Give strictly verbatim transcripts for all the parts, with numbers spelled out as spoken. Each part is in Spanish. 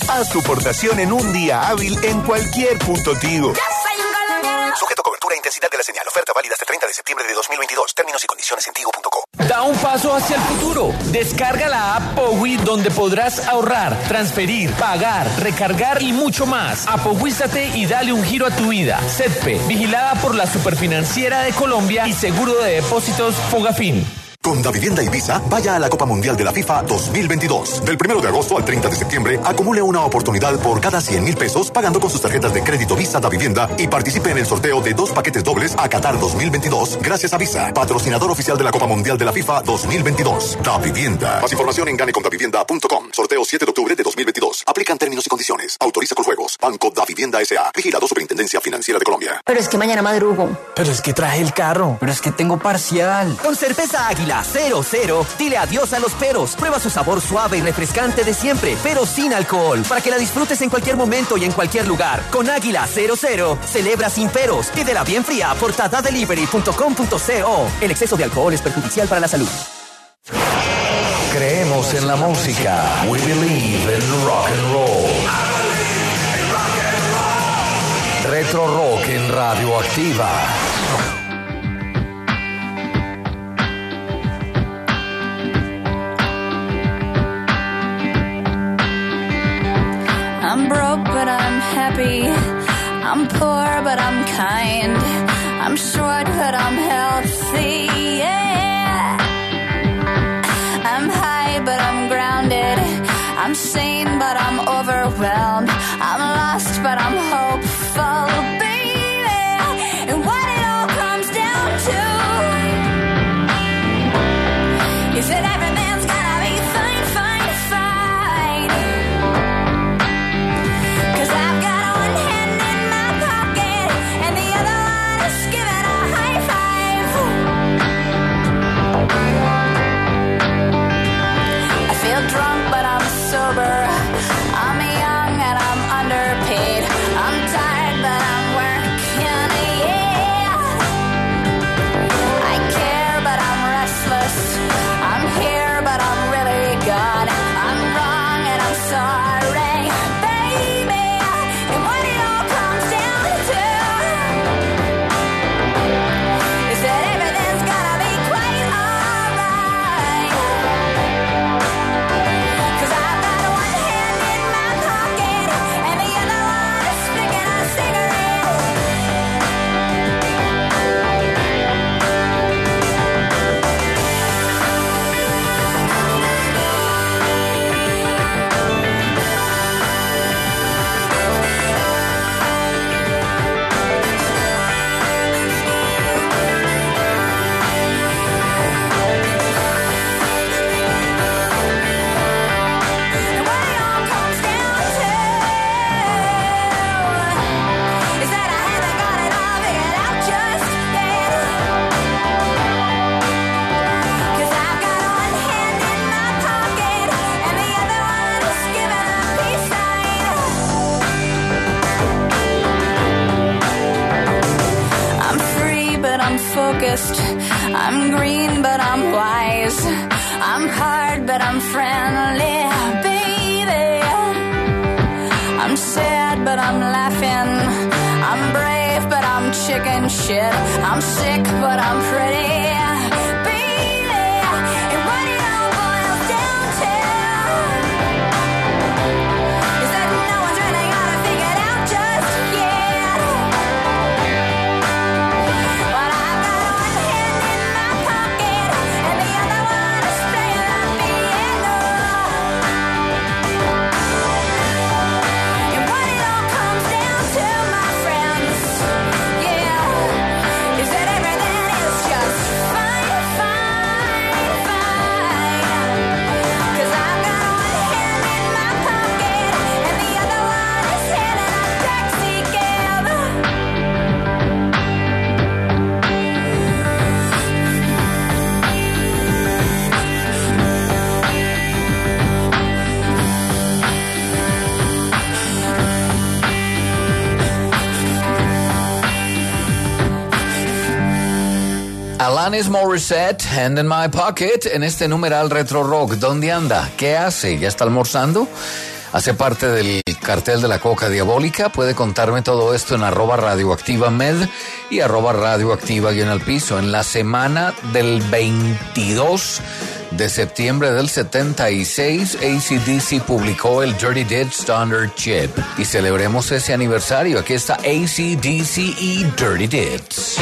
Haz tu portación en un día hábil en cualquier punto Tigo. Sujeto a cobertura e intensidad de la señal. Oferta válida hasta treinta de septiembre de dos mil veintidós. Términos y condiciones en tigo punto co. Da un paso hacia el futuro. Descarga la app Powi, donde podrás ahorrar, transferir, pagar, recargar y mucho más. Apoguízate y dale un giro a tu vida. SEDPE, vigilada por la Superfinanciera de Colombia y Seguro de Depósitos Fogafín. Con Davivienda y Visa, vaya a la Copa Mundial de la FIFA dos mil veintidós. Del primero de agosto al treinta de septiembre, acumule una oportunidad por cada cien mil pesos pagando con sus tarjetas de crédito Visa Davivienda y participe en el sorteo de dos paquetes dobles a Qatar dos mil veintidós gracias a Visa, patrocinador oficial de la Copa Mundial de la FIFA dos mil veintidós. Davivienda. Más información en gane con davivienda punto com. Sorteo siete de octubre de dos mil veintidós. Aplican términos y condiciones. Autoriza con juegos. Banco Davivienda S A. Vigilado Superintendencia Financiera de Colombia. Pero es que mañana madrugo. Pero es que traje el carro. Pero es que tengo parcial. Con cerveza Águila cero cero, dile adiós a los peros. Prueba su sabor suave y refrescante de siempre, pero sin alcohol, para que la disfrutes en cualquier momento y en cualquier lugar. Con Águila cero cero, celebra sin peros. Pídela bien fría por tadadelivery punto com punto co. El exceso de alcohol es perjudicial para la salud. Creemos en la música. We believe in rock and roll. Retro Rock en Radioactiva. I'm broke, but I'm happy. I'm poor, but I'm kind. I'm short, but I'm healthy, yeah. I'm high, but I'm grounded. I'm sane, but I'm overwhelmed. I'm lost, but I'm hopeful, baby. And what it all comes down to is that every man's gotta be fine, fine, fine. 'Cause I've got one hand in my pocket and the other one is giving a high five. I feel drunk, but I'm sober. I'm young and I'm underpaid. I'm tired, but I'm working, yeah. I care, but I'm restless. I'm here, but I'm really gone. I'm wrong and I'm sorry, baby. And what it all comes down to is that everything's gonna be quite alright. 'Cause I've got one hand in my pocket and the other one is flicking a cigarette. And what it all comes down to is that I haven't got it all figured out just yet. 'Cause I've got one hand in my pocket and the other one is giving a peace sign. I'm free, but I'm focused. I'm green, but I'm wise. I'm hard, but I'm friendly, baby. I'm sad, but I'm laughing. I'm brave, but I'm chicken shit. I'm sick, but I'm pretty, baby. And what it all boils down to is that no one's really got it figured out just yet. But I've got one hand in my pocket and the other one is playing the piano. And what it all comes down to, my friends, yeah, is that everything is just fine, fine, fine. 'Cause I've got one hand in my pocket and the other one is hailing a taxi cab. Alanis Morissette, Hand in My Pocket, en este numeral Retro Rock. ¿Dónde anda? ¿Qué hace? ¿Ya está almorzando? hace parte del cartel de la coca diabólica. Puede contarme todo esto en arroba radioactiva med y arroba radioactiva guión al piso. En la semana del veintidós de septiembre del setenta y seis, A C D C publicó el Dirty Deeds Standard Chip y celebremos ese aniversario. Aquí está A C D C y Dirty Deeds.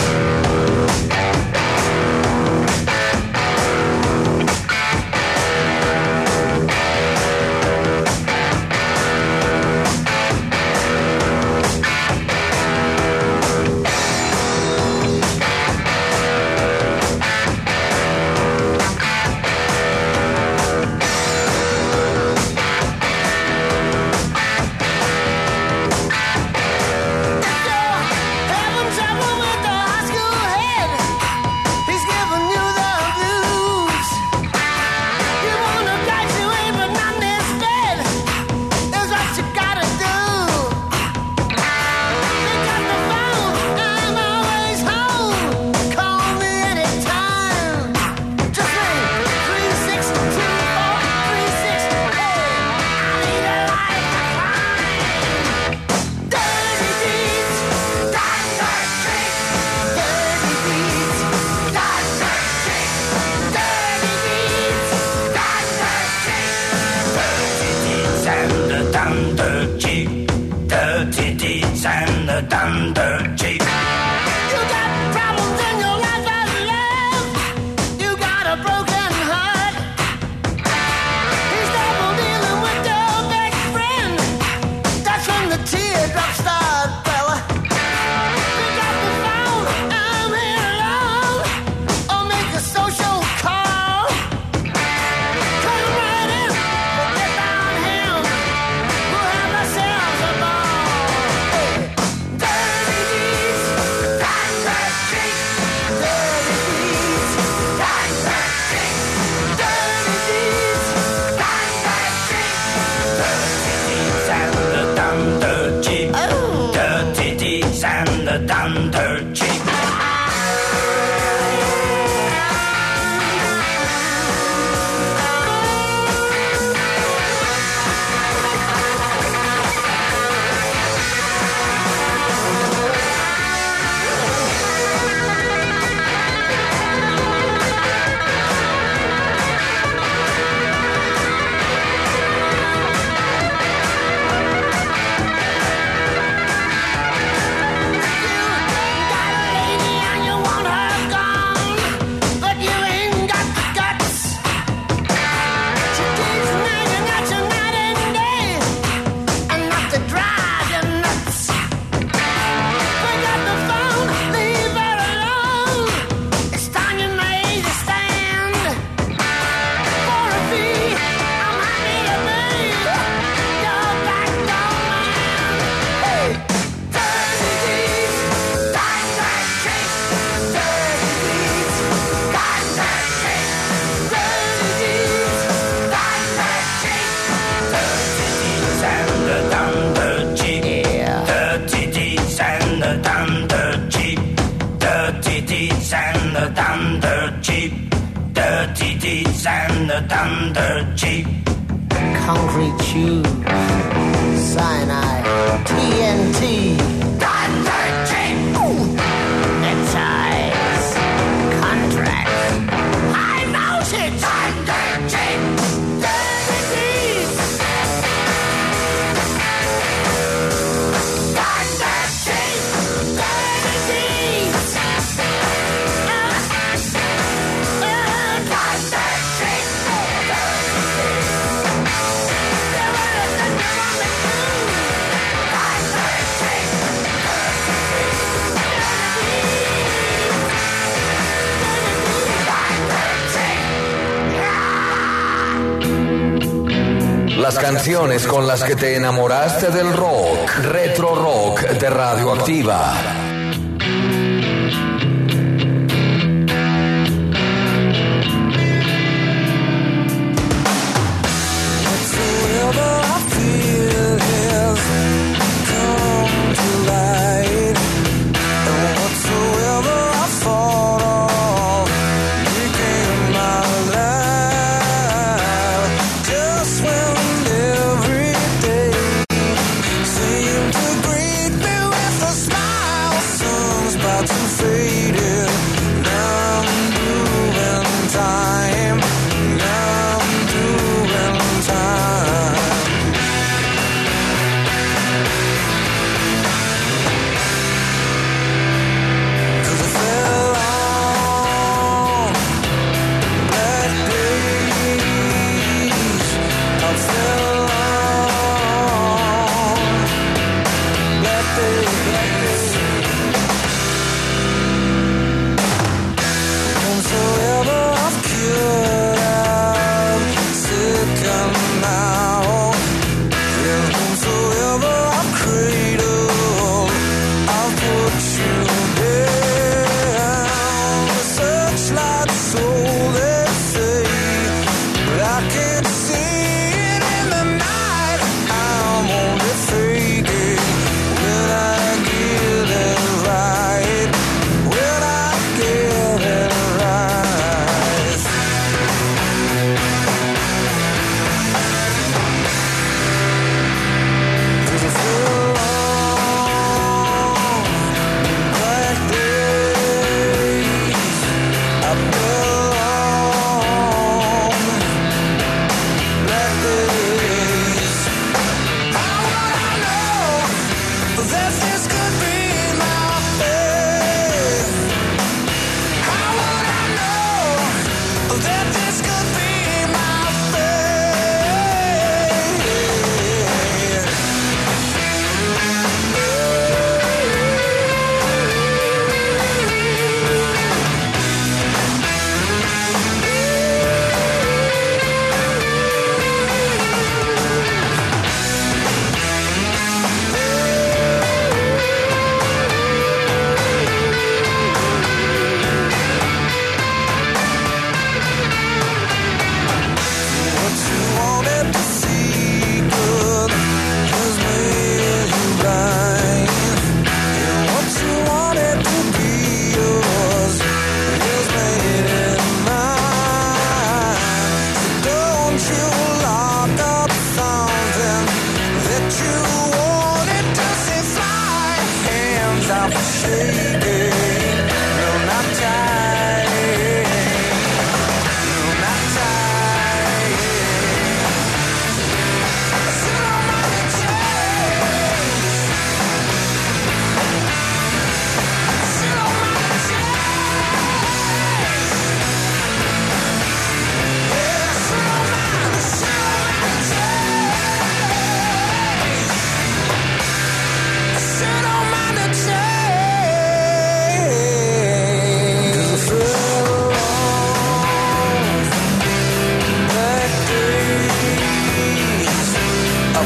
Las canciones con las que te enamoraste del rock, Retro Rock de Radioactiva. Every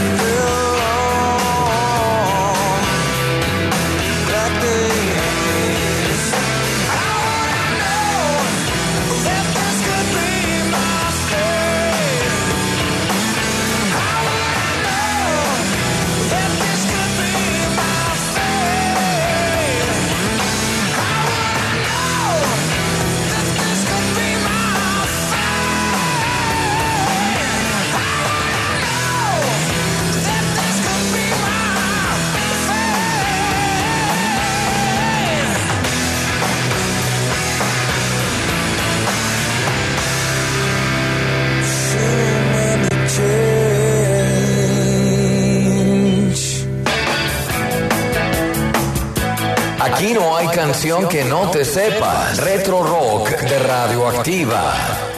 Aquí no hay canción que no te sepas. Retro Rock de Radioactiva.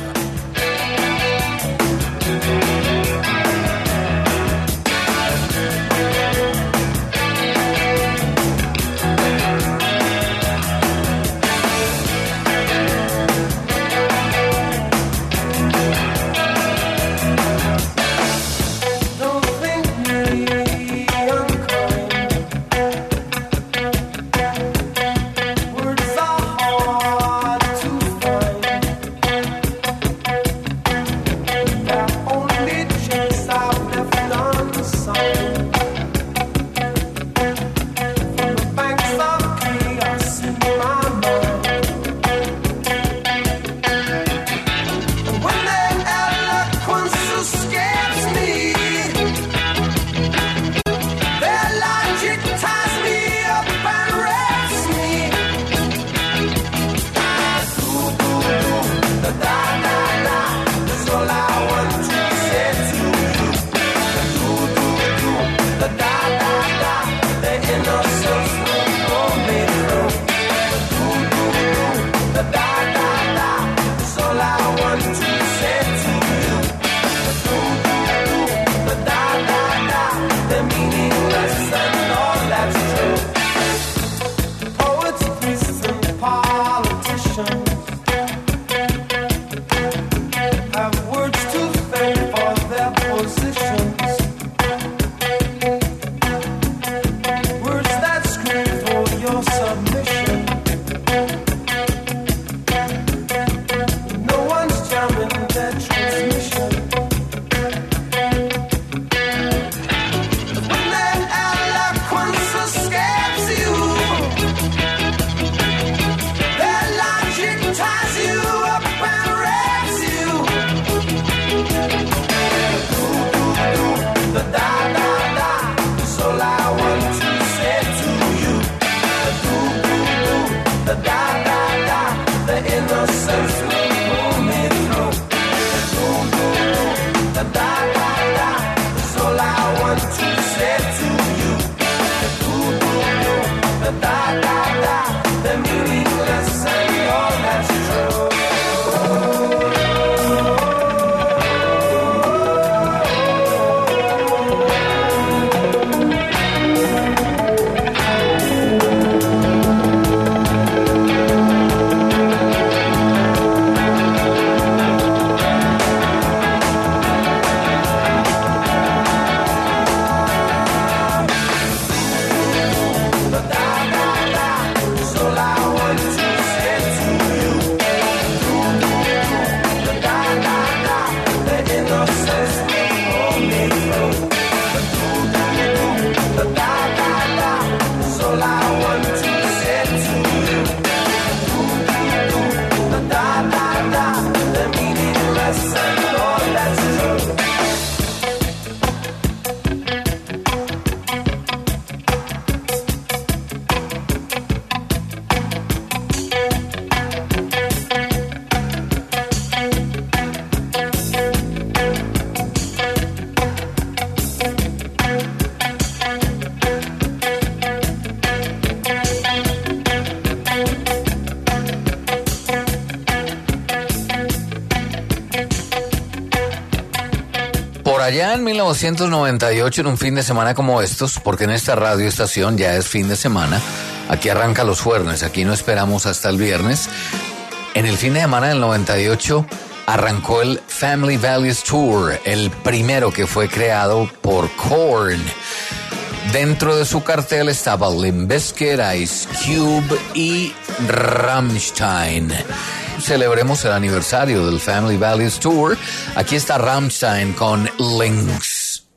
Allá en mil novecientos noventa y ocho, en un fin de semana como estos, porque en esta radio estación ya es fin de semana, aquí arranca los jueves, aquí no esperamos hasta el viernes. En el fin de semana del noventa y ocho arrancó el Family Values Tour, el primero que fue creado por Korn. Dentro de su cartel estaba Limp Bizkit, Ice Cube y Rammstein. Celebremos el aniversario del Family Values Tour. Aquí está Rammstein con Lynx.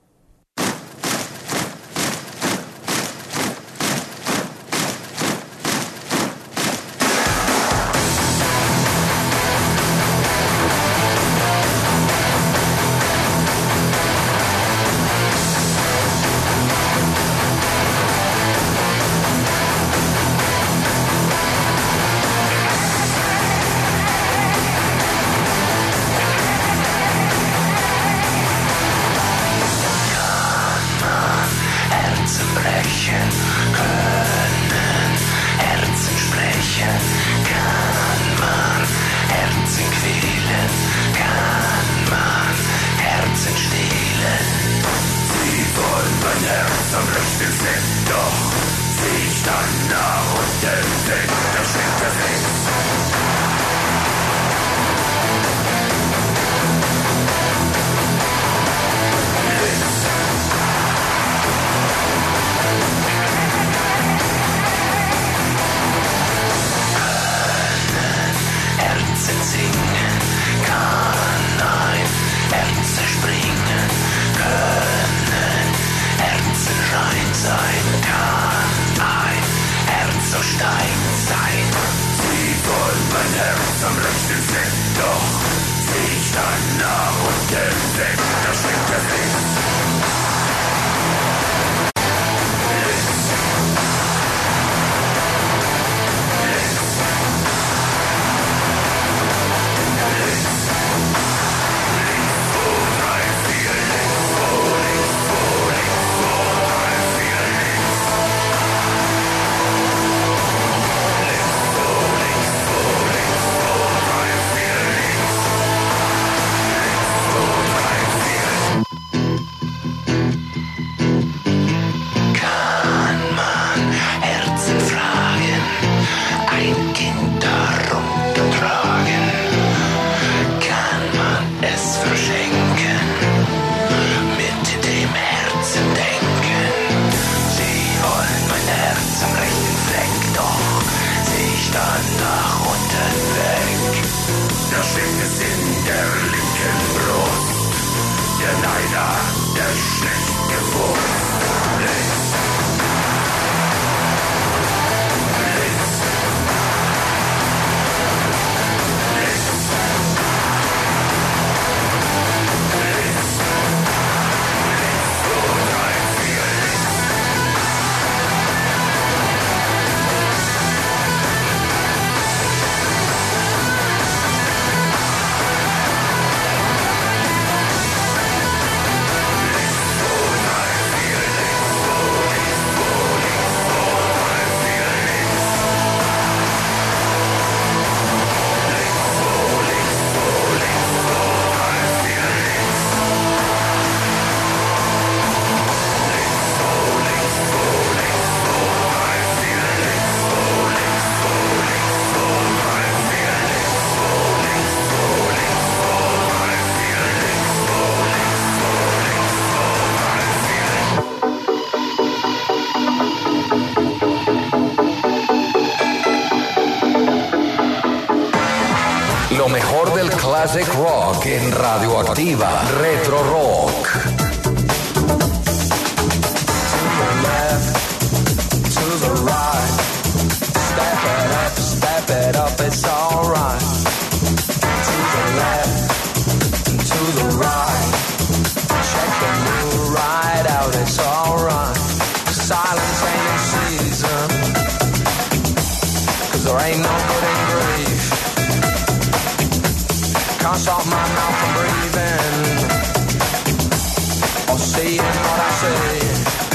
Lo mejor del classic rock en Radioactiva Retro Rock. To the right, step it up, step it up, it's alright. To the left, to the right, check the new ride out, it's alright. Silence ain't in season, cause there ain't no good in grief. Can't stop my mouth from breathing or seeing what I see.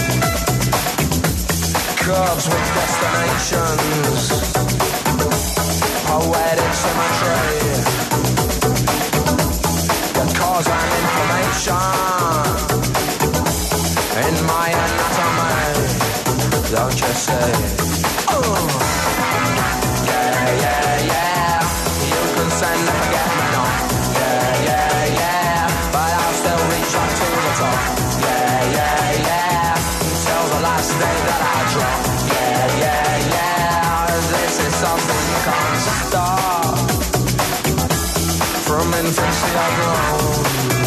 Curves with destinations, poetic symmetry, the cause and information in my anatomy, don't you say? Oh, yeah, yeah, yeah, you can send the forget me not. Yeah, day that I drop. Yeah, yeah, yeah, this is something you can't stop. From infancy I've grown.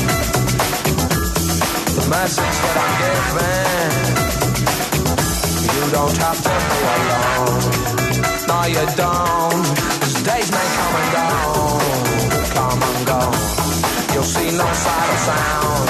The message that I'm giving, you don't have to be alone. No, you don't. Cause days may come and go, come and go. You'll see no sight or sound.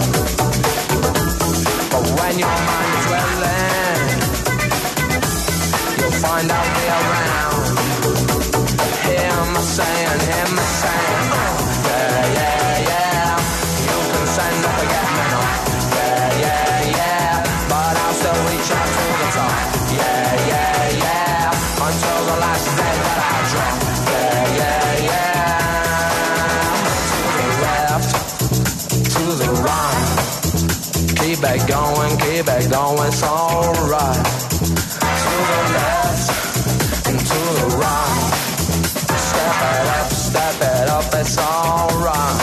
But when your mind is willing, you'll find out the around. Hear me saying, hear me saying, oh, yeah, yeah, yeah. You can send up a get me now. Yeah, yeah, yeah. But I'll still reach out to the top. Yeah, yeah, yeah. Until the last day that I drop. Yeah, yeah, yeah. To the left, to the right. Keep it going, keep it going, it's alright. To the left and to the right. Step it up, step it up, it's alright.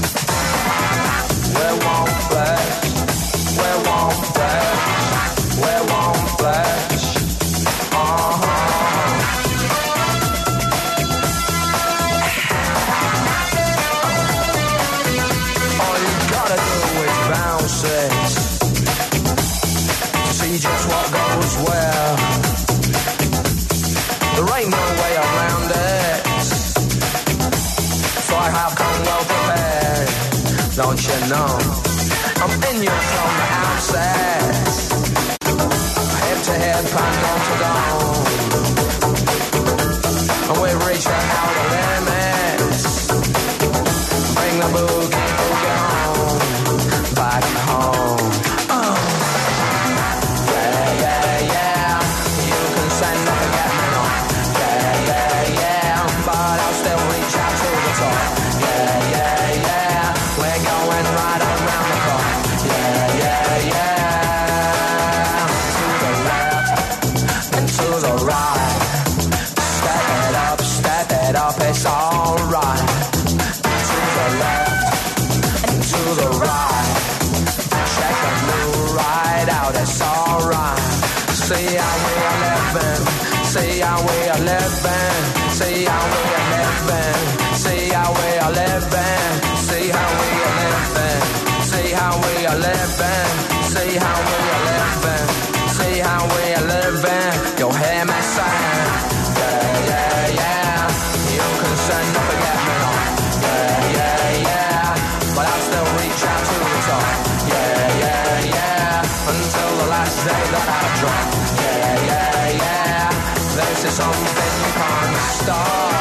We won't flex, we won't flex, we won't flex. Uh-huh. All you gotta do is bounce it. See just what goes where. There ain't no way around it. So I have come well prepared. Don't you know? I'm in you from the outset. Head to head, pan to down. And we reach the outer limits. Bring the boogie boogie on. Back home. Oh. Yeah, yeah, yeah. You can send up and get me on. Yeah, yeah, yeah. But I'll still reach out to the top. Yeah, yeah, yeah. We're going right around the clock. Yeah, yeah, yeah. To the left and to the right. Step it up, step it up, it's alright. To the left and to the right. Check the new ride out, it's alright. See how we are living, see how we are living, see how we are living, see how we are living, see how we are living, see how we are living, see how we are living, see how we are living. You'll hear me saying, yeah, yeah, yeah. You can send up and get me on. Yeah, yeah, yeah. But I'll still reach out to the top. Yeah, yeah, yeah. Until the last day that I drop. Yeah, yeah, yeah. This is something you can't stop.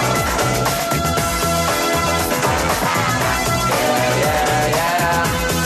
Yeah, yeah, yeah.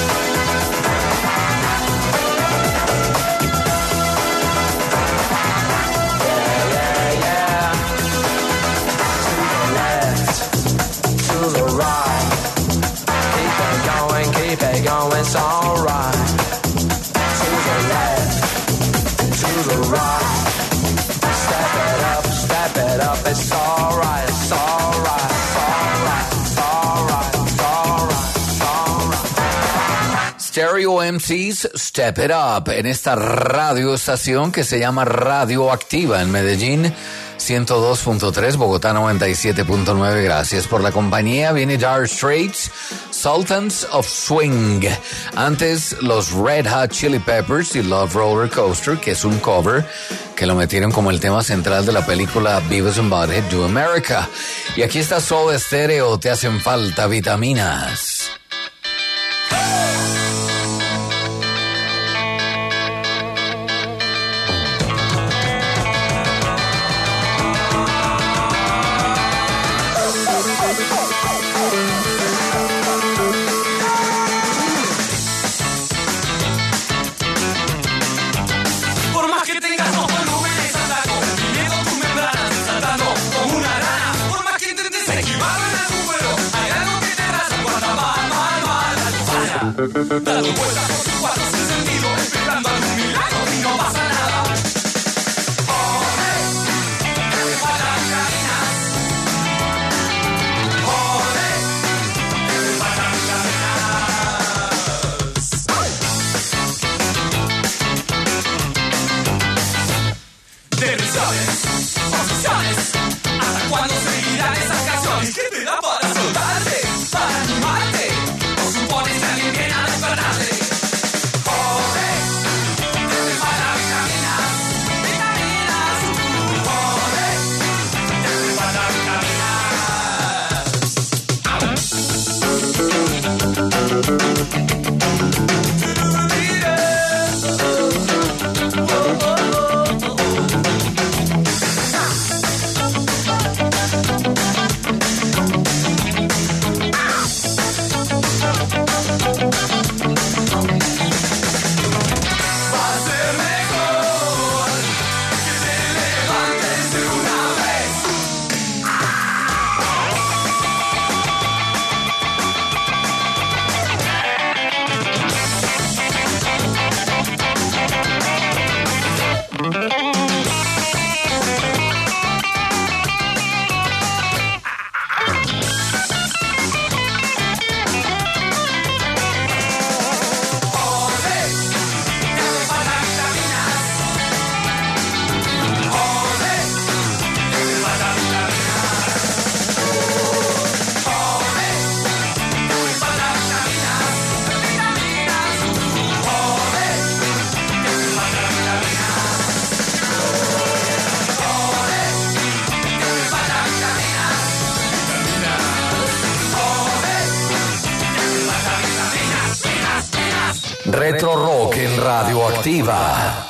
Yeah, yeah, yeah. To the left, to the right. Keep it going, keep it going, it's alright. To the left, to the right. Step it up, step it up, it's alright, it's alright, it's alright, it's alright, it's alright, it's alright. Stereo M Cs, Step It Up, en esta radio estación que se llama Radio Activa en Medellín, ciento dos punto tres, Bogotá noventa y siete punto nueve. Gracias por la compañía. Viene Dire Straits, Sultans of Swing. Antes, los Red Hot Chili Peppers y Love Roller Coaster, que es un cover que lo metieron como el tema central de la película Beavis and Butthead Do America. Y aquí está Soda Stereo, Te hacen falta vitaminas. Dando vueltas por tus cuatro sin sentido, esperando algún milagro y no pasa nada. Joder, te faltan vitaminas. Joder, te faltan vitaminas. Retro Rock en Radioactiva.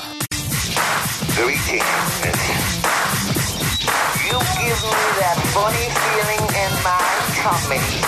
You give me that funny feeling in my tummy.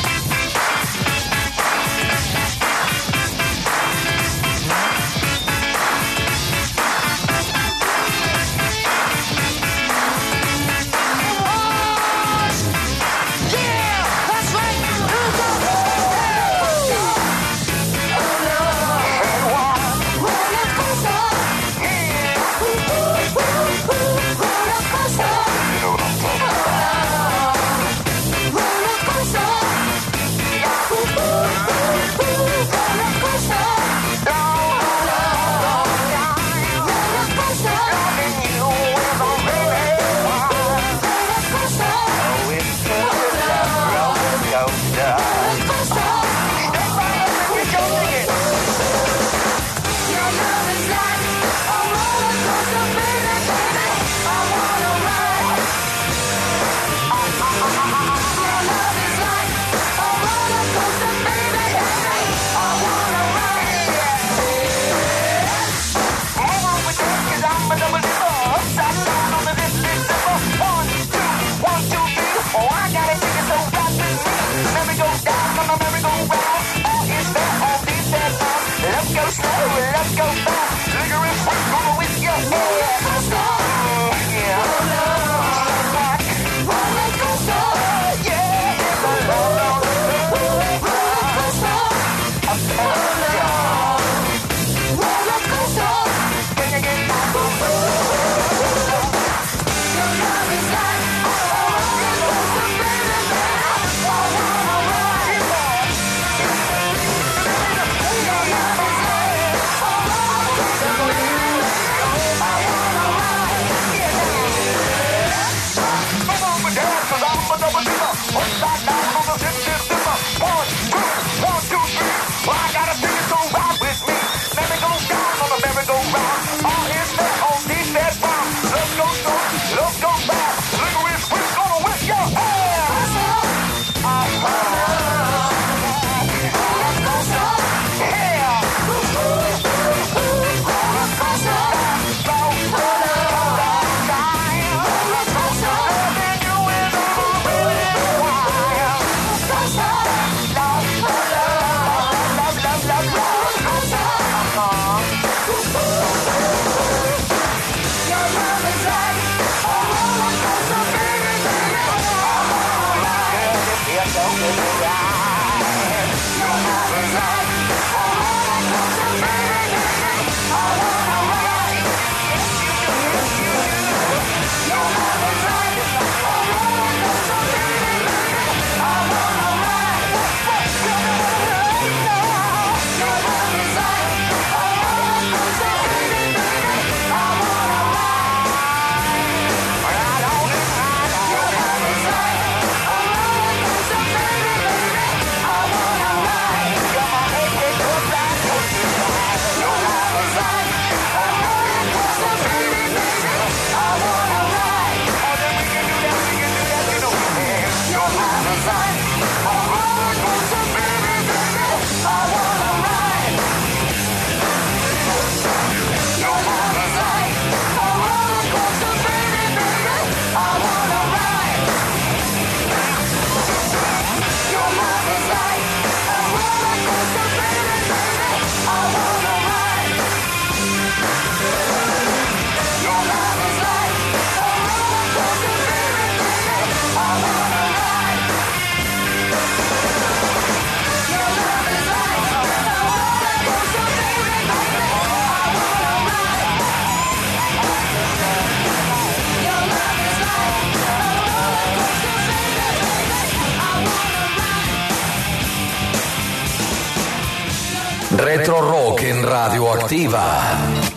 Retro Rock en Radioactiva.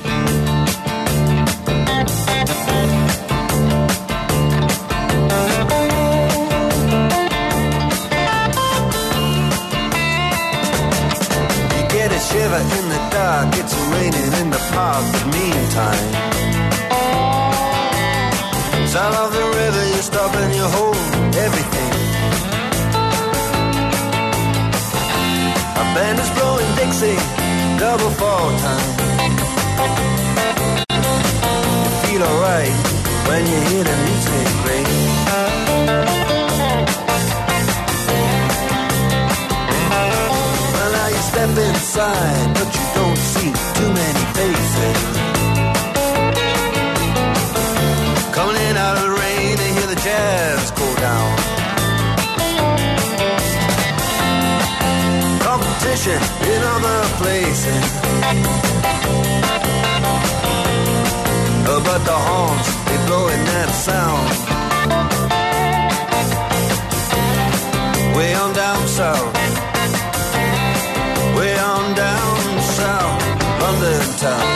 Shiver in the dark, it's raining in the park, but meantime, sound of the river, you stop and you hold everything. A band is blowing Dixie, double fall time. You feel alright when you hear the music play. Well, now you step inside, but you don't see too many faces. Coming in out of the rain, they hear the jazz go down. Competition in other places, oh, but the horns, they blowing that sound. Way on down south, way on down south, London town.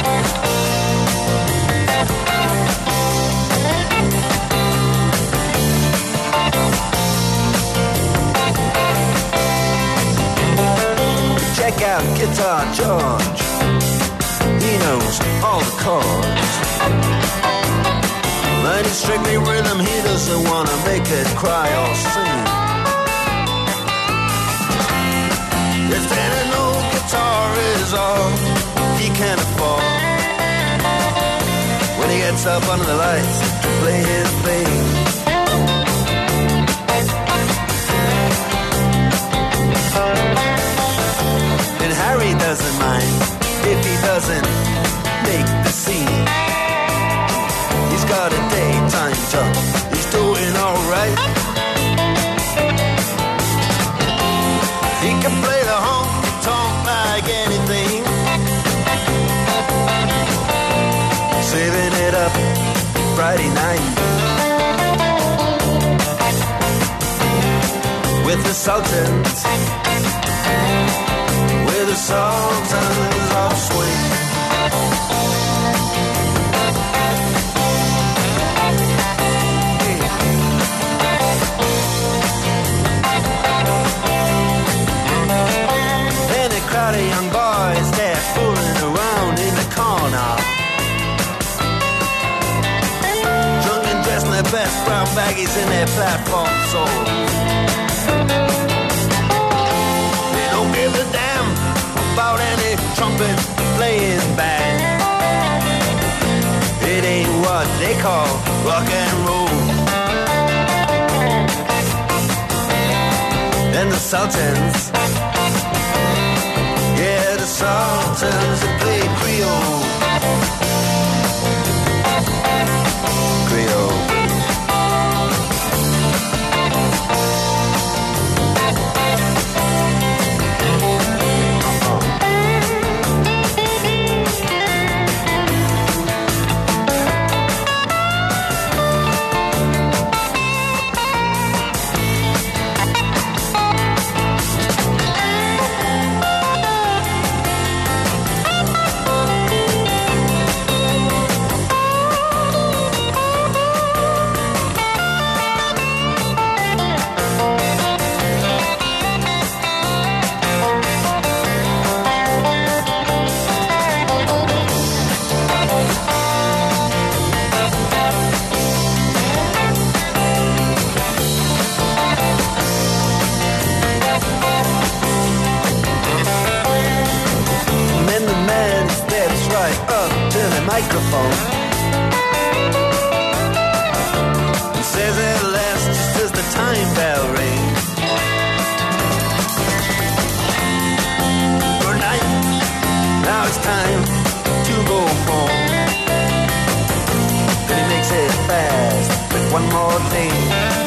Check out Guitar George, he knows all the chords. But it's strictly rhythm, he doesn't want to make it cry or sing. If any old guitar is all he can afford, when he gets up under the lights to play his thing. And Harry doesn't mind if he doesn't make the scene. He's got a daytime job, he's doing alright. He can play the honky-tonk like anything, saving it up Friday night with the Sultans, with the Sultans of Swing. And a crowd of young boys, they're fooling around in the corner, drunk and dressed in their best brown baggies in their platform soles. They don't give a damn about any trumpet playing band. It ain't what they call rock and roll. And the Sultans, yeah, the Sultans that play Creole. Creole. Microphone and says at last, just as the time bell rings, good night, now it's time to go home. Then he makes it fast with one more thing.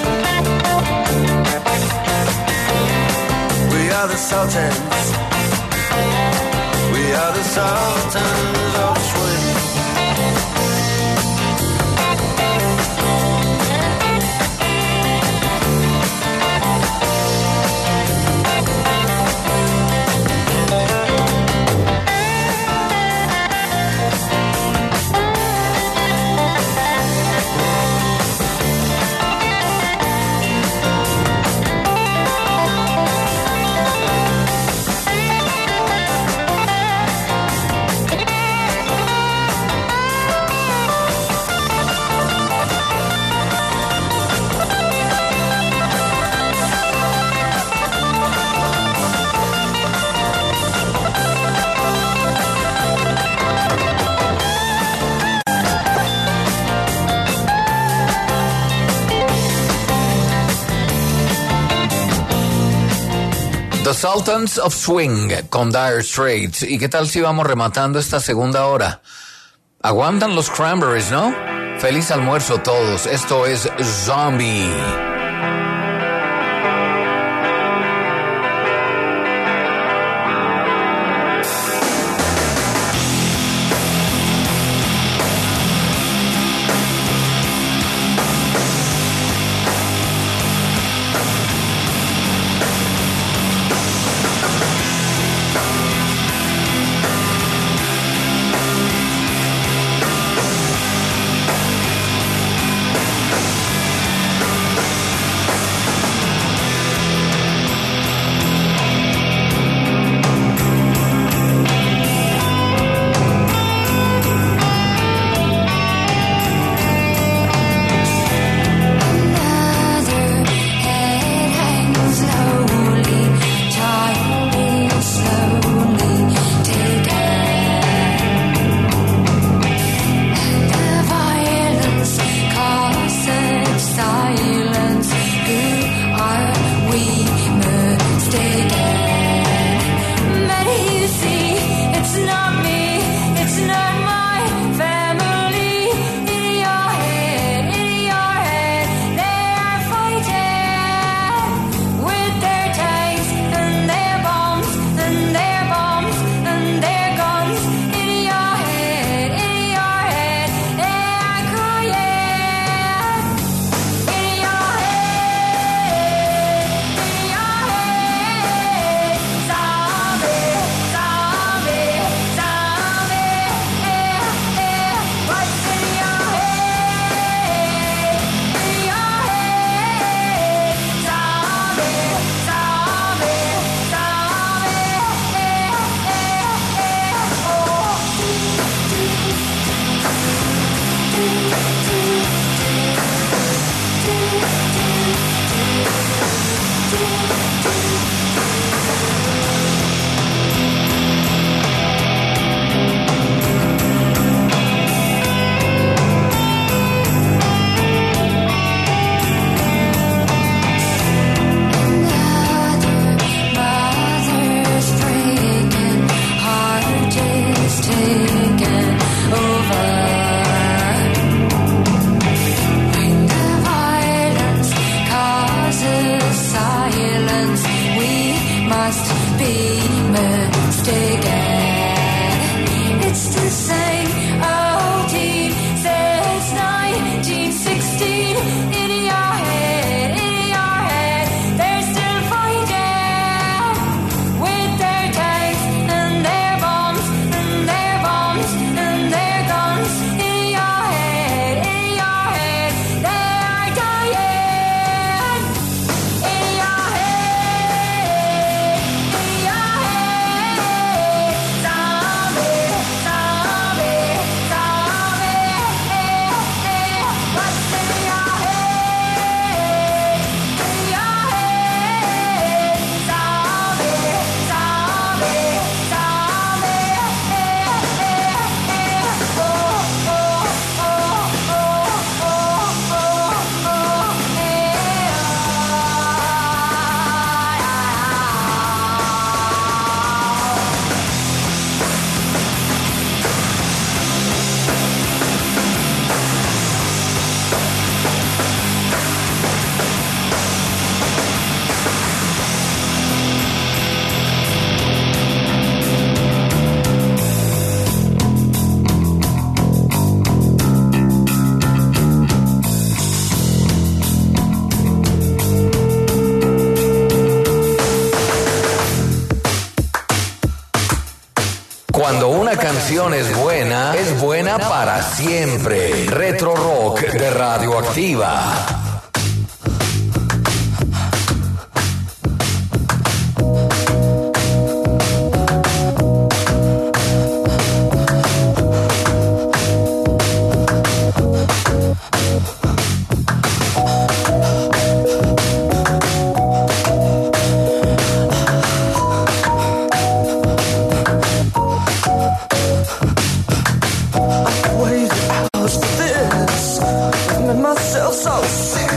We are the Sultans, we are the Sultans of Swing. Sultans of Swing con Dire Straits. ¿Y qué tal si vamos rematando esta segunda hora? Aguantan los Cranberries, ¿no? Feliz almuerzo todos. Esto es Zombie. Cuando una canción es buena, es buena para siempre. Retro Rock de Radioactiva. Myself so sick.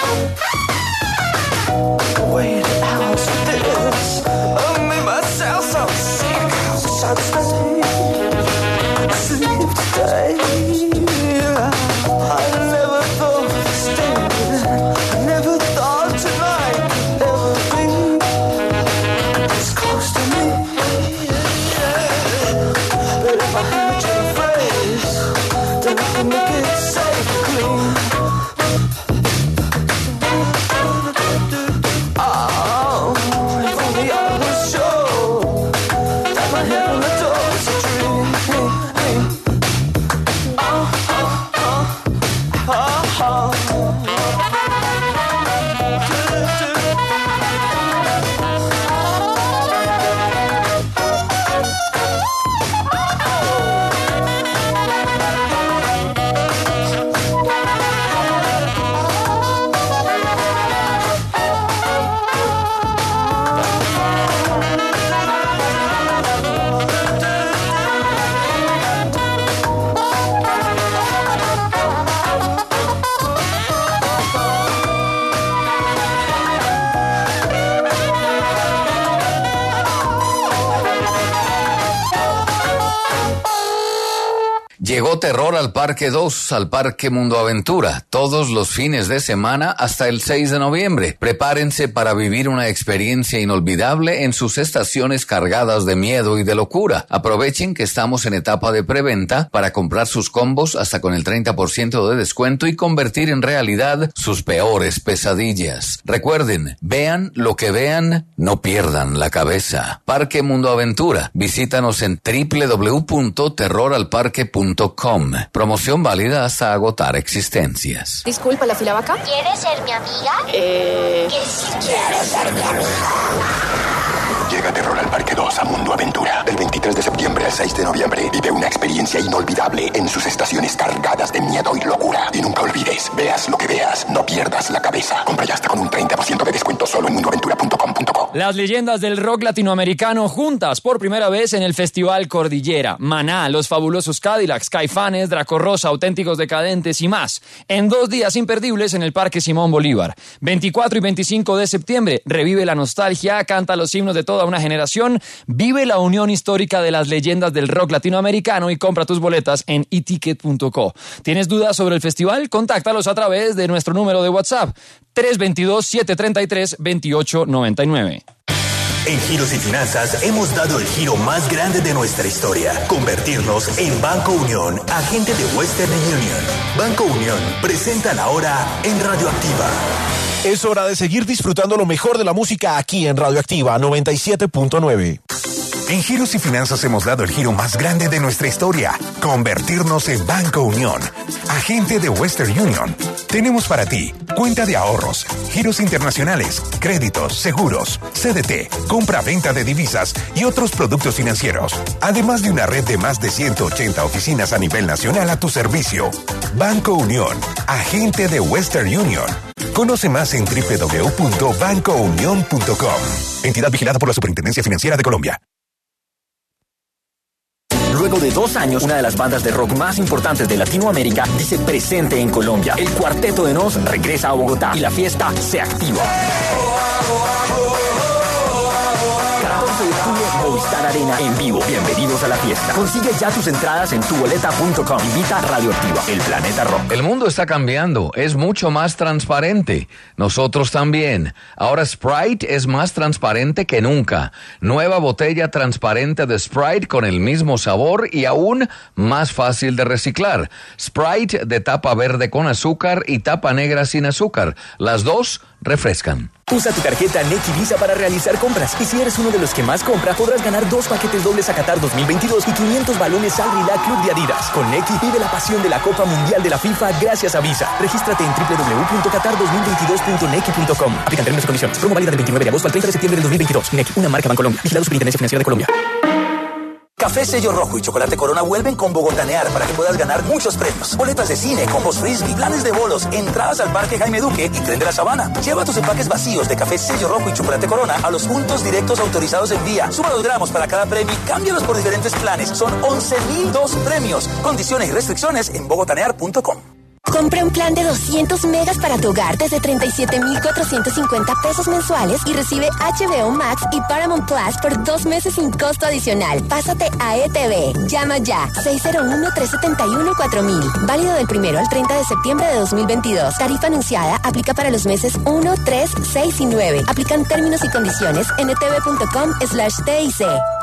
Wait, how's this? I made myself so sick. So stay, sleep today. I never thought of staying. I never thought tonight ever be this close to me. But if I had your phrase, then we can make it safe and clean. Oh, if only I was sure that my head on the door was a dream. Oh, oh, oh, oh, oh. Llegó terror al Parque dos, al Parque Mundo Aventura, todos los fines de semana hasta el seis de noviembre. Prepárense para vivir una experiencia inolvidable en sus estaciones cargadas de miedo y de locura. Aprovechen que estamos en etapa de preventa para comprar sus combos hasta con el treinta por ciento de descuento y convertir en realidad sus peores pesadillas. Recuerden, vean lo que vean, no pierdan la cabeza. Parque Mundo Aventura. Visítanos en doble u doble u doble u punto terror al parque punto com. Promoción válida hasta agotar existencias. Disculpa, ¿la fila va acá? ¿Quieres ser mi amiga? Eh... Que si quieres ser mi amiga. Llega Terror al Parque dos a Mundo Aventura. Del veintitrés de septiembre al seis de noviembre. Vive una experiencia inolvidable en sus estaciones cargadas de miedo y locura. Y nunca olvides, veas lo que veas, no pierdas la cabeza. Compra ya hasta con un treinta por ciento de descuento solo en mundo aventura punto com punto co. Las leyendas del rock latinoamericano juntas por primera vez en el Festival Cordillera. Maná, Los Fabulosos Cadillacs, Caifanes, Draco Rosa, Auténticos Decadentes y más. En dos días imperdibles en el Parque Simón Bolívar. veinticuatro y veinticinco de septiembre. Revive la nostalgia, canta los himnos de toda una generación, vive la unión histórica de las leyendas del rock latinoamericano y compra tus boletas en e ticket punto co. ¿Tienes dudas sobre el festival? Contáctalos a través de nuestro número de WhatsApp tres dos dos, siete tres tres, dos ocho nueve nueve. En Giros y Finanzas hemos dado el giro más grande de nuestra historia, convertirnos en Banco Unión, agente de Western Union. Banco Unión presenta la hora en Radioactiva. Es hora de seguir disfrutando lo mejor de la música aquí en Radioactiva noventa y siete punto nueve. En Giros y Finanzas hemos dado el giro más grande de nuestra historia, convertirnos en Banco Unión, agente de Western Union. Tenemos para ti cuenta de ahorros, giros internacionales, créditos, seguros, C D T, compra-venta de divisas y otros productos financieros, además de una red de más de ciento ochenta oficinas a nivel nacional a tu servicio. Banco Unión, agente de Western Union. Conoce más en doble u doble u doble u punto banco unión punto com. Entidad vigilada por la Superintendencia Financiera de Colombia. Luego de dos años, una de las bandas de rock más importantes de Latinoamérica dice presente en Colombia. El Cuarteto de Nos regresa a Bogotá y la fiesta se activa. catorce de octubre, Movistar Arena en vivo. Bienvenidos a la fiesta. Consigue ya tus entradas en tu boleta punto com. Invita Radioactiva, el planeta rock. El mundo está cambiando, es mucho más transparente. Nosotros también. Ahora Sprite es más transparente que nunca. Nueva botella transparente de Sprite con el mismo sabor y aún más fácil de reciclar. Sprite de tapa verde con azúcar y tapa negra sin azúcar. Las dos refrescan. Usa tu tarjeta Nequi Visa para realizar compras. Y si eres uno de los que más compra, podrás ganar dos paquetes dobles a Qatar dos mil veintidós y quinientos balones Shangri-La Club de Adidas. Con Nequi vive la pasión de la Copa Mundial de la FIFA gracias a Visa. Regístrate en doble u doble u doble u punto qatar dos mil veintidós punto nequi punto com. Aplican términos y condiciones. Promo válida del veintinueve de agosto al treinta de septiembre del dos mil veintidós. Nequi, una marca Bancolombia. Vigilado Superintendencia Financiera de Colombia. Café Sello Rojo y Chocolate Corona vuelven con Bogotanear para que puedas ganar muchos premios. Boletas de cine, combos frisbee, planes de bolos, entradas al Parque Jaime Duque y Tren de la Sabana. Lleva tus empaques vacíos de Café Sello Rojo y Chocolate Corona a los puntos directos autorizados en vía. Suma dos gramos para cada premio y cámbialos por diferentes planes. Son once mil dos premios. Condiciones y restricciones en bogotanear punto com. Compra un plan de doscientos megas para tu hogar desde treinta y siete mil cuatrocientos cincuenta pesos mensuales y recibe H B O Max y Paramount Plus por dos meses sin costo adicional. Pásate a E T V. Llama ya. seis cero uno, tres siete uno, cuatro mil. Válido del primero al treinta de septiembre de dos mil veintidós. Tarifa anunciada. Aplica para los meses uno, tres, seis y nueve. Aplican términos y condiciones en etv.com slash TIC.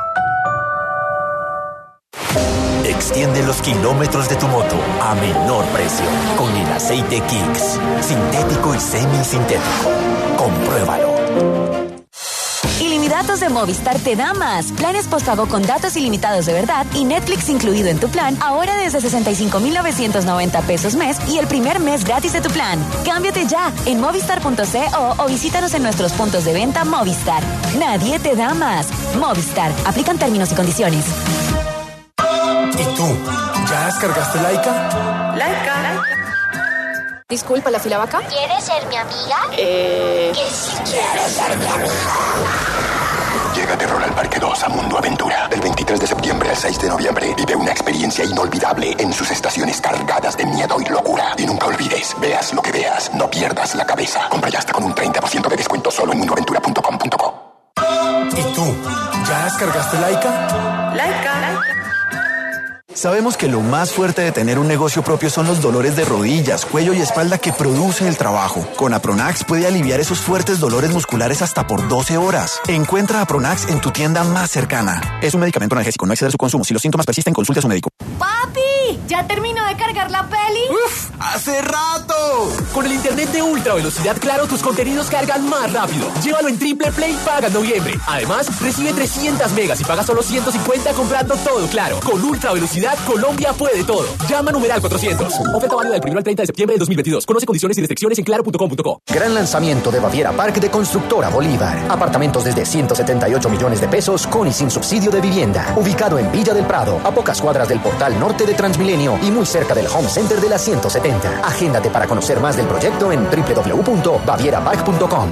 Extiende los kilómetros de tu moto a menor precio con el aceite Kicks. Sintético y semisintético. Compruébalo. Ilimitados de Movistar te da más. Planes postpago con datos ilimitados de verdad y Netflix incluido en tu plan, ahora desde sesenta y cinco mil novecientos noventa pesos mes y el primer mes gratis de tu plan. Cámbiate ya en movistar punto co o visítanos en nuestros puntos de venta Movistar. Nadie te da más. Movistar. Aplican términos y condiciones. ¿Y tú? ¿Ya descargaste Laika? Laika. Disculpa, ¿la fila va acá? ¿Quieres ser mi amiga? Eh... Que si quieres ser mi amiga. Llega Terror al Parque dos a Mundo Aventura. Del veintitrés de septiembre al seis de noviembre. Vive una experiencia inolvidable en sus estaciones cargadas de miedo y locura. Y nunca olvides, veas lo que veas, no pierdas la cabeza. Compra ya hasta con un treinta por ciento de descuento solo en mundo aventura punto com punto co. ¿Y tú? ¿Ya descargaste Laika? Laika. Sabemos que lo más fuerte de tener un negocio propio son los dolores de rodillas, cuello y espalda que produce el trabajo. Con Apronax puede aliviar esos fuertes dolores musculares hasta por doce horas. Encuentra Apronax en tu tienda más cercana. Es un medicamento analgésico, no exceder su consumo. Si los síntomas persisten, consulte a su médico. ¡Papi! ¿Ya terminó de cargar la peli? ¡Uf! ¡Hace rato! Con el internet de ultra velocidad Claro, tus contenidos cargan más rápido. Llévalo en Triple Play y paga en noviembre. Además, recibe trescientas megas y paga solo ciento cincuenta comprando todo Claro. Con ultra velocidad, Colombia puede todo. Llama numeral cuatrocientos. Oferta válida del primero al treinta de septiembre de dos mil veintidós. Conoce condiciones y restricciones en claro punto com punto co. Gran lanzamiento de Baviera Park de Constructora Bolívar. Apartamentos desde ciento setenta y ocho millones de pesos con y sin subsidio de vivienda. Ubicado en Villa del Prado, a pocas cuadras del portal norte de Transmilenio y muy cerca del Home Center de la ciento setenta. Agéndate para conocer más del proyecto en doble u doble u doble u punto baviera park punto com.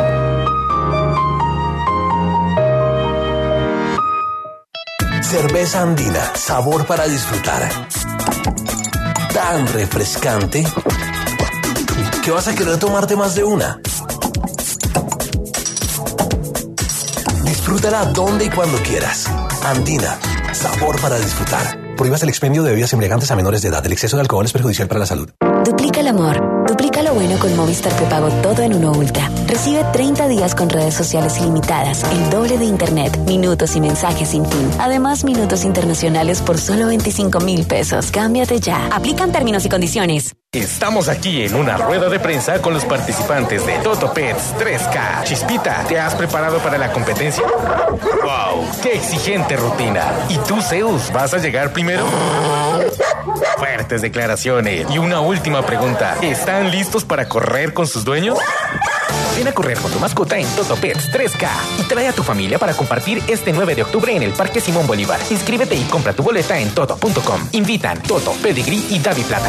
Cerveza andina, sabor para disfrutar. Tan refrescante que vas a querer tomarte más de una. Disfrútala donde y cuando quieras. Andina, sabor para disfrutar. Prohíbas el expendio de bebidas embriagantes a menores de edad. El exceso de alcohol es perjudicial para la salud. Duplica el amor. Duplica lo bueno con Movistar Prepago Todo en Uno Ultra. Recibe treinta días con redes sociales ilimitadas, el doble de internet, minutos y mensajes sin fin. Además, minutos internacionales por solo veinticinco mil pesos. Cámbiate ya. Aplican términos y condiciones. Estamos aquí en una rueda de prensa con los participantes de Toto Pets tres K. Chispita, ¿te has preparado para la competencia? ¡Wow! ¡Qué exigente rutina! ¿Y tú, Zeus, vas a llegar primero? Fuertes declaraciones. Y una última pregunta. ¿Están listos para correr con sus dueños? Ven a correr con tu mascota en Toto Pets tres K y trae a tu familia para compartir este nueve de octubre en el Parque Simón Bolívar. Inscríbete y compra tu boleta en toto punto com. Invitan Toto, Pedigree y Davi Plata.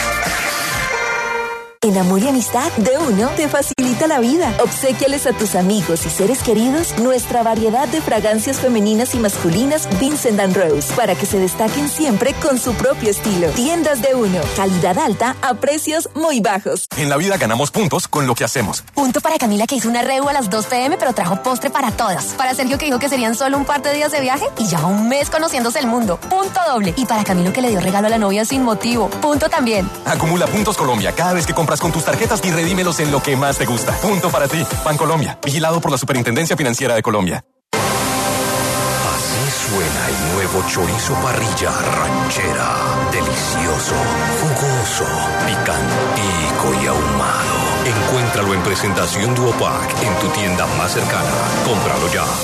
En Amor y Amistad, de Uno te facilita la vida. Obséquiales a tus amigos y seres queridos nuestra variedad de fragancias femeninas y masculinas Vincent and Rose para que se destaquen siempre con su propio estilo. Tiendas de Uno, calidad alta a precios muy bajos. En la vida ganamos puntos con lo que hacemos. Punto para Camila que hizo una reu a las dos pe eme pero trajo postre para todas. Para Sergio que dijo que serían solo un par de días de viaje y ya un mes conociéndose el mundo. Punto doble. Y para Camilo que le dio regalo a la novia sin motivo. Punto también. Acumula puntos Colombia cada vez que compras con tus tarjetas y redímelos en lo que más te gusta. Punto para ti. Bancolombia. Vigilado por la Superintendencia Financiera de Colombia. Así suena el nuevo chorizo parrilla ranchera. Delicioso, jugoso, picantico y ahumado. Encuéntralo en presentación Duopack en tu tienda más cercana. Cómpralo ya.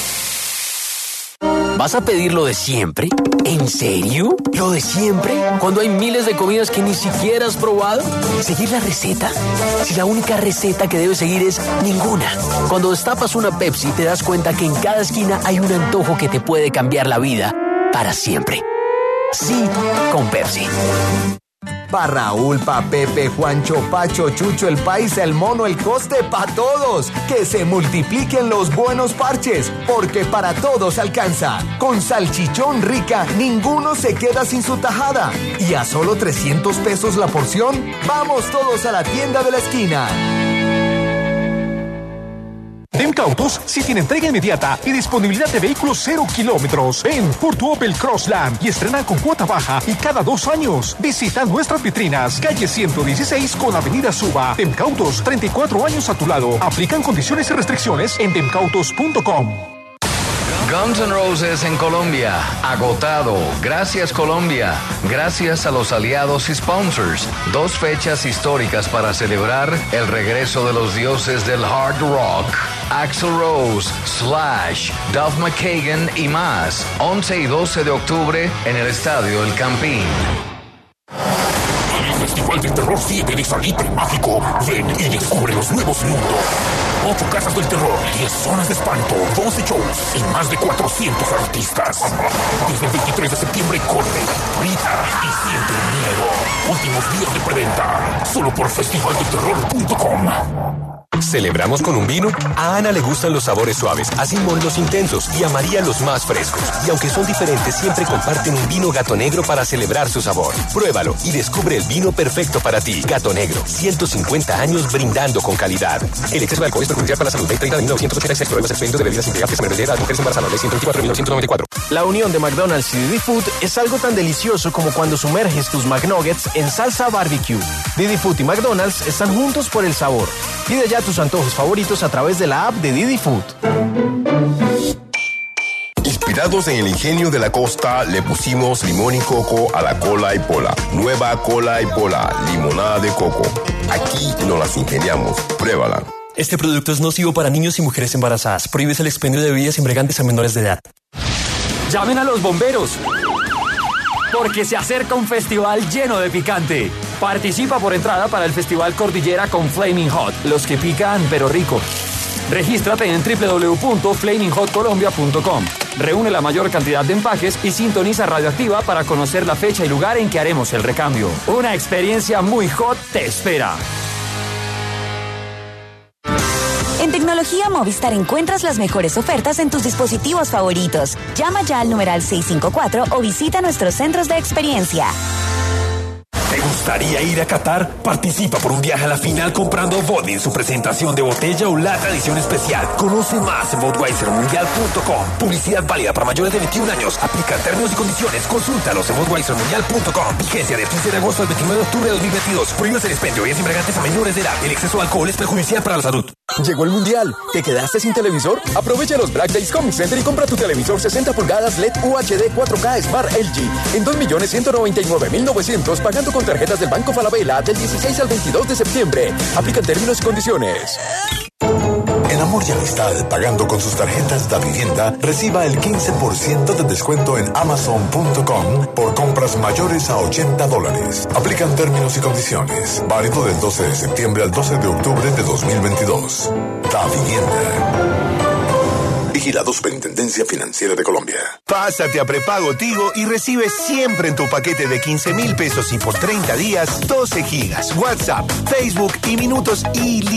¿Vas a pedir lo de siempre? ¿En serio? ¿Lo de siempre? Cuando hay miles de comidas que ni siquiera has probado. ¿Seguir la receta? Si la única receta que debes seguir es ninguna. Cuando destapas una Pepsi te das cuenta que en cada esquina hay un antojo que te puede cambiar la vida para siempre. Sí, con Pepsi. Pa' Raúl, pa' Pepe, Juancho, Pacho, Chucho, el Paisa, el Mono, el Coste, pa' todos. Que se multipliquen los buenos parches, porque para todos alcanza. Con salchichón rica, ninguno se queda sin su tajada. Y a solo trescientos pesos la porción, vamos todos a la tienda de la esquina. Demcautos sí tiene entrega inmediata y disponibilidad de vehículos cero kilómetros en Porto Opel Crossland y estrenan con cuota baja y cada dos años. Visita nuestras vitrinas, calle ciento dieciséis con avenida Suba. Demcautos, treinta y cuatro años a tu lado. Aplican condiciones y restricciones en demcautos punto com. Guns N' Roses en Colombia, agotado. Gracias Colombia, gracias a los aliados y sponsors. Dos fechas históricas para celebrar el regreso de los dioses del hard rock. Axl Rose, Slash, Duff McKagan y más. once y doce de octubre en el Estadio El Campín. El Festival del Terror siete de Salitre Mágico. Ven y descubre los nuevos mundos. Ocho casas del terror, diez zonas de espanto, doce shows y más de cuatrocientos artistas. Desde el veintitrés de septiembre corre, grita y siente el miedo. Últimos días de preventa, solo por festival del terror punto com. ¿Celebramos con un vino? A Ana le gustan los sabores suaves, a Simón los intensos y a María los más frescos. Y aunque son diferentes, siempre comparten un vino Gato Negro para celebrar su sabor. Pruébalo y descubre el vino perfecto para ti. Gato Negro, ciento cincuenta años brindando con calidad. El exceso de alcohol es perjudicial para la salud. Ley treinta de mil novecientos ochenta y seis, prohíbe expendio de bebidas embriagantes a menores de edad, mujeres embarazadas. Ley ciento veinticuatro de mil novecientos noventa y cuatro. La unión de McDonald's y Didi Food es algo tan delicioso como cuando sumerges tus McNuggets en salsa barbecue. Didi Food y McDonald's están juntos por el sabor. Pide ya tus antojos favoritos a través de la app de Didi Food. Inspirados en el ingenio de la costa, le pusimos limón y coco a la cola y pola. Nueva cola y pola, limonada de coco. Aquí nos las ingeniamos. Pruébala. Este producto es nocivo para niños y mujeres embarazadas. Prohíbes el expendio de bebidas embriagantes a menores de edad. Llamen a los bomberos, porque se acerca un festival lleno de picante. Participa por entrada para el Festival Cordillera con Flaming Hot, los que pican pero rico. Regístrate en doble u doble u doble u punto flaming hot colombia punto com. Reúne la mayor cantidad de empaques y sintoniza Radioactiva para conocer la fecha y lugar en que haremos el recambio. Una experiencia muy hot te espera. En Tecnología Movistar encuentras las mejores ofertas en tus dispositivos favoritos. Llama ya al numeral seiscientos cincuenta y cuatro o visita nuestros centros de experiencia. ¿Te gustaría ir a Qatar? Participa por un viaje a la final comprando Body en su presentación de botella o lata edición especial. Conoce más en budweiser mundial punto com. Publicidad válida para mayores de veintiún años. Aplica términos y condiciones. Consúltalos en budweiser mundial punto com. Vigencia del quince de agosto al veintinueve de octubre de dos mil veintidós. Prohíbe el expendio y es embriagantes a menores de edad. El exceso de alcohol es perjudicial para la salud. Llegó el Mundial. ¿Te quedaste sin televisor? Aprovecha los Black Days Comic Center y compra tu televisor sesenta pulgadas L E D U H D cuatro K Smart L G en dos millones ciento noventa y nueve mil novecientos pagando con tarjetas del Banco Falabella del dieciséis al veintidós de septiembre. Aplican términos y condiciones. En Amor y Amistad, pagando con sus tarjetas Da Vivienda, reciba el quince por ciento de descuento en amazon punto com por compras mayores a ochenta dólares. Aplican términos y condiciones. Válido del doce de septiembre al doce de octubre de dos mil veintidós. Da Vivienda. Vigilado Superintendencia Financiera de Colombia. Pásate a prepago Tigo y recibe siempre en tu paquete de quince mil pesos y por treinta días doce gigas, WhatsApp, Facebook y minutos y